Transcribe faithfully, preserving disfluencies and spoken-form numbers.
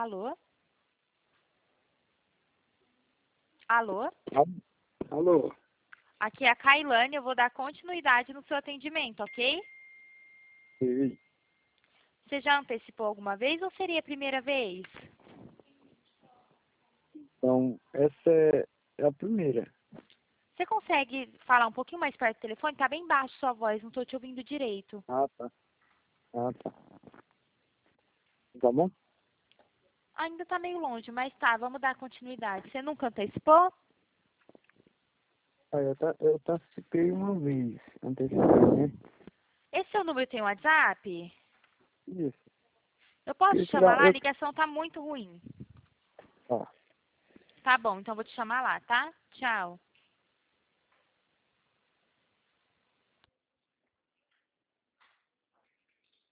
Alô? Alô? Alô? Aqui é a Kailane, eu vou dar continuidade no seu atendimento, ok? Sim. Você já antecipou alguma vez ou seria a primeira vez? Então, essa é, é a primeira. Você consegue falar um pouquinho mais perto do telefone? Tá bem baixo sua voz, não tô te ouvindo direito. Ah, tá. Ah, tá. Tá bom? Ainda tá meio longe, mas tá, vamos dar continuidade. Você nunca antecipou? Ah, eu, tá, eu participei uma vez, antecipei, né? Esse seu número tem WhatsApp? Isso. Eu posso te Eu chamar tirar, lá? A eu... ligação tá muito ruim. Tá. Tá bom, então eu vou te chamar lá, tá? Tchau.